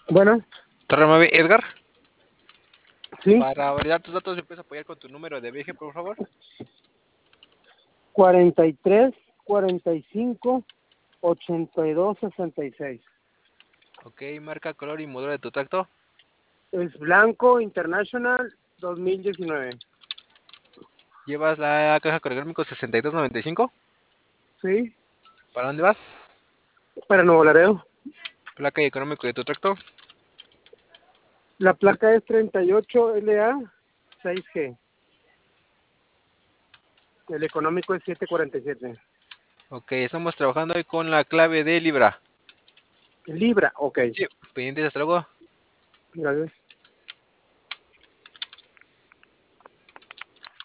Bueno, Torre 9, Edgar. sí, Para validar tus datos, ¿me puedes apoyar con tu número de viaje, por favor? 43, 45, 82, 66. Ok, marca, color y modelo de tu tracto. Es Blanco International 2019. ¿Llevas la caja Coregármico 6295? Sí, ¿Para dónde vas? para Nuevo Laredo. Placa y económico de tu tracto. La placa es 38LA 6G. El económico es 747. Ok, estamos trabajando hoy con la clave de Libra. Libra, ok. Sí. Pendientes, hasta luego. Gracias.